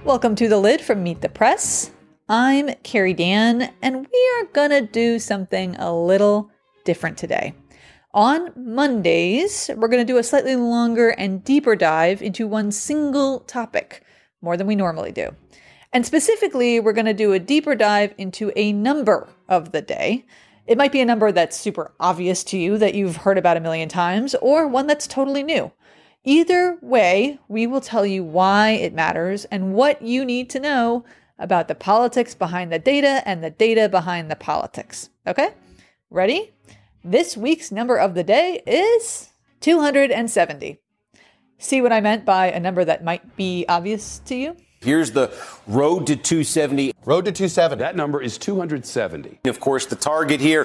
Welcome to The Lid from Meet the Press. I'm Carrie Dan, and we are going to do something a little different today. On Mondays, we're going to do a slightly longer and deeper dive into one single topic, more than we normally do. And specifically, we're going to do a deeper dive into a number of the day. It might be a number that's super obvious to you that you've heard about a million times, or one that's totally new. Either way, we will tell you why it matters and what you need to know about the politics behind the data and the data behind the politics. Okay? Ready? This week's number of the day is 270. See what I meant by a number that might be obvious to you? Here's the road to 270. Road to 270. That number is 270. Of course, the target here,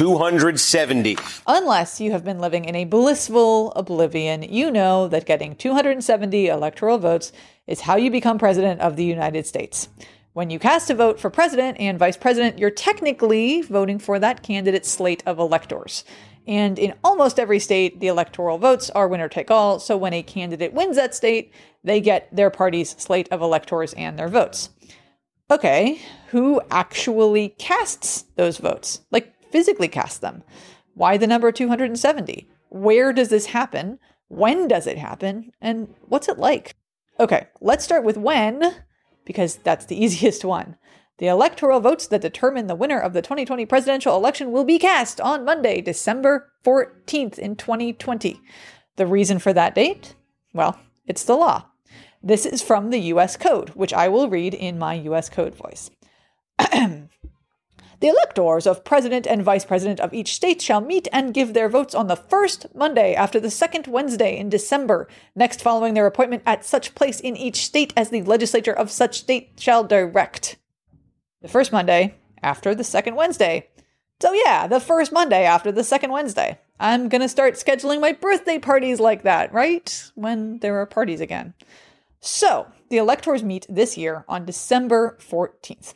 270. Unless you have been living in a blissful oblivion, you know that getting 270 electoral votes is how you become president of the United States. When you cast a vote for president and vice president, you're technically voting for that candidate's slate of electors. And in almost every state, the electoral votes are winner take all. So when a candidate wins that state, they get their party's slate of electors and their votes. Okay, who actually casts those votes? Like physically casts them? Why the number 270? Where does this happen? When does it happen? And what's it like? Okay, let's start with when, because that's the easiest one. The electoral votes that determine the winner of the 2020 presidential election will be cast on Monday, December 14th in 2020. The reason for that date? Well, it's the law. This is from the U.S. Code, which I will read in my U.S. Code voice. The electors of president and vice president of each state shall meet and give their votes on the first Monday after the second Wednesday in December, next following their appointment at such place in each state as the legislature of such state shall direct. The first Monday after the second Wednesday. So yeah, the first Monday after the second Wednesday. I'm going to start scheduling my birthday parties like that, right? When there are parties again. So the electors meet this year on December 14th.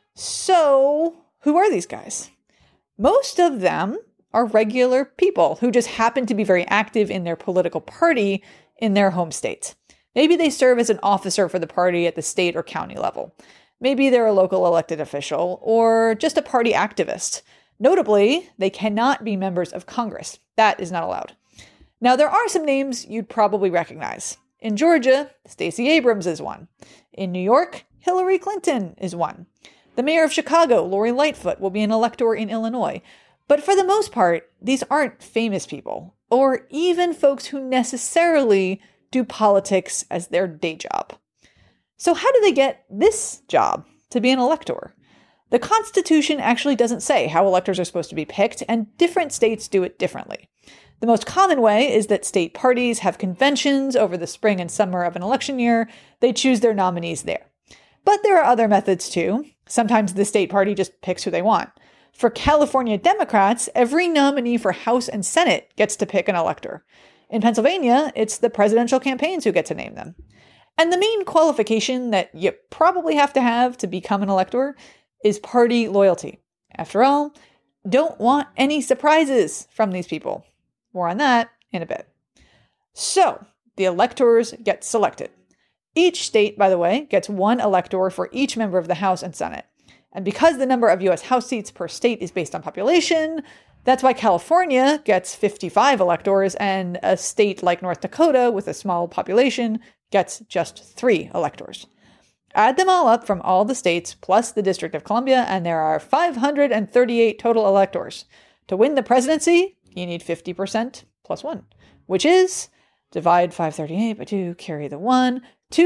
So who are these guys? Most of them are regular people who just happen to be very active in their political party in their home state. Maybe they serve as an officer for the party at the state or county level. Maybe they're a local elected official or just a party activist. Notably, they cannot be members of Congress. That is not allowed. Now, there are some names you'd probably recognize. In Georgia, Stacey Abrams is one. In New York, Hillary Clinton is one. The mayor of Chicago, Lori Lightfoot, will be an elector in Illinois. But for the most part, these aren't famous people, or even folks who necessarily do politics as their day job. So how do they get this job, to be an elector? The Constitution actually doesn't say how electors are supposed to be picked, and different states do it differently. The most common way is that state parties have conventions over the spring and summer of an election year. They choose their nominees there. But there are other methods too. Sometimes the state party just picks who they want. For California Democrats, every nominee for House and Senate gets to pick an elector. In Pennsylvania, it's the presidential campaigns who get to name them. And the main qualification that you probably have to become an elector is party loyalty. After all, don't want any surprises from these people. More on that in a bit. So, the electors get selected. Each state, by the way, gets one elector for each member of the House and Senate. And because the number of U.S. House seats per state is based on population, that's why California gets 55 electors and a state like North Dakota with a small population gets just 3 electors. Add them all up from all the states plus the District of Columbia, and there are 538 total electors. To win the presidency, you need 50% plus 1, which is divide 538 by 2, carry the 1,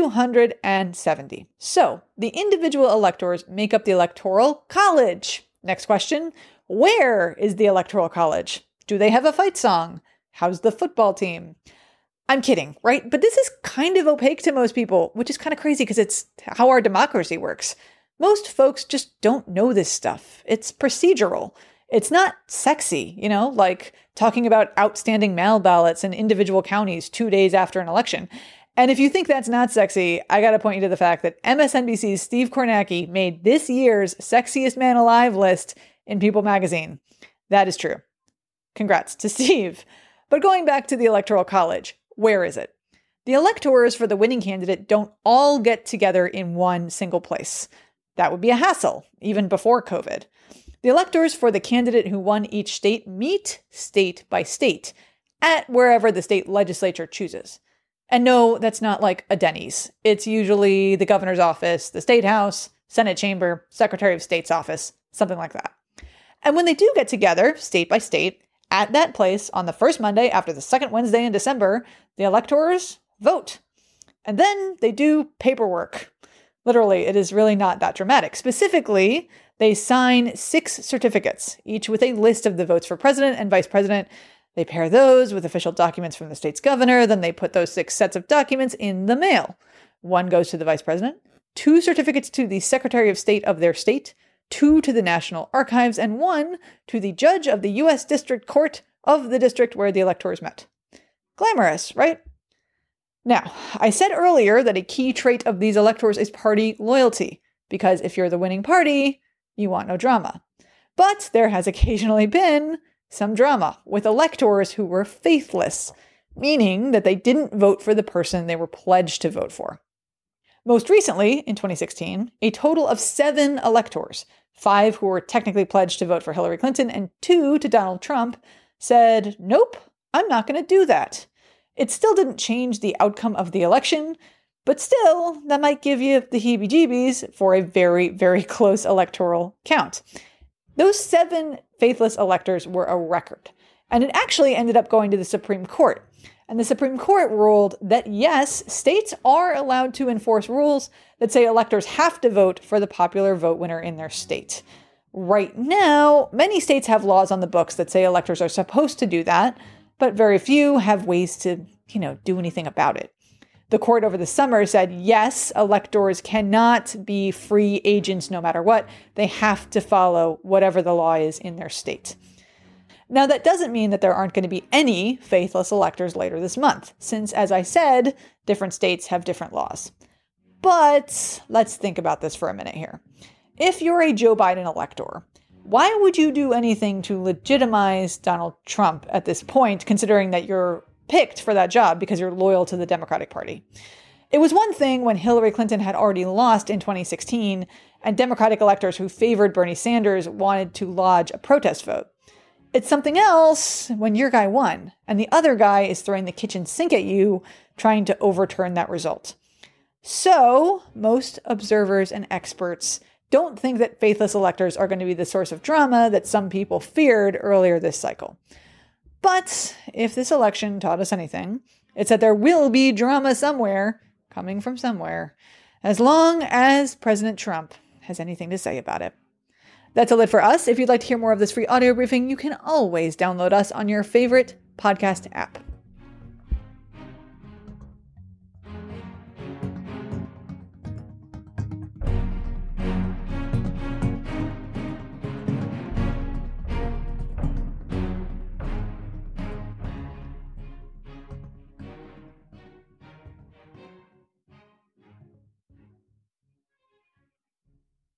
270. So the individual electors make up the Electoral College. Next question, where is the Electoral College? Do they have a fight song? How's the football team? I'm kidding, right? But this is kind of opaque to most people, which is kind of crazy because it's how our democracy works. Most folks just don't know this stuff. It's procedural. It's not sexy, like talking about outstanding mail ballots in individual counties 2 days after an election. And if you think that's not sexy, I got to point you to the fact that MSNBC's Steve Kornacki made this year's Sexiest Man Alive list in People magazine. That is true. Congrats to Steve. But going back to the Electoral College, where is it? the electors for the winning candidate don't all get together in one single place. That would be a hassle, even before COVID. The electors for the candidate who won each state meet state by state at wherever the state legislature chooses. And no, that's not like a Denny's. It's usually the governor's office, the state house, Senate chamber, Secretary of State's office, something like that. And when they do get together, state by state, at that place on the first Monday after the second Wednesday in December, the electors vote. And then they do paperwork. Literally, it is really not that dramatic. Specifically, they sign 6 certificates, each with a list of the votes for president and vice president. They pair those with official documents from the state's governor. Then they put those 6 sets of documents in the mail. 1 goes to the vice president, 2 certificates to the Secretary of State of their state, 2 to the National Archives, and 1 to the judge of the U.S. District Court of the district where the electors met. Glamorous, right? Now, I said earlier that a key trait of these electors is party loyalty, because if you're the winning party, you want no drama. But there has occasionally been some drama with electors who were faithless, meaning that they didn't vote for the person they were pledged to vote for. Most recently, in 2016, a total of 7 electors, 5 who were technically pledged to vote for Hillary Clinton and 2 to Donald Trump, said, nope, I'm not going to do that. It still didn't change the outcome of the election, but still, that might give you the heebie-jeebies for a very, very close electoral count. Those 7 faithless electors were a record, and it actually ended up going to the Supreme Court. And the Supreme Court ruled that yes, states are allowed to enforce rules that say electors have to vote for the popular vote winner in their state. Right now, many states have laws on the books that say electors are supposed to do that, but very few have ways to, do anything about it. The court over the summer said, yes, electors cannot be free agents no matter what. They have to follow whatever the law is in their state. Now, that doesn't mean that there aren't going to be any faithless electors later this month, since, as I said, different states have different laws. But let's think about this for a minute here. If you're a Joe Biden elector, why would you do anything to legitimize Donald Trump at this point, considering that you're picked for that job because you're loyal to the Democratic Party? It was one thing when Hillary Clinton had already lost in 2016, and Democratic electors who favored Bernie Sanders wanted to lodge a protest vote. It's something else when your guy won, and the other guy is throwing the kitchen sink at you, trying to overturn that result. So, most observers and experts don't think that faithless electors are going to be the source of drama that some people feared earlier this cycle. But if this election taught us anything, it's that there will be drama somewhere, coming from somewhere, as long as President Trump has anything to say about it. That's all it for us. If you'd like to hear more of this free audio briefing, you can always download us on your favorite podcast app.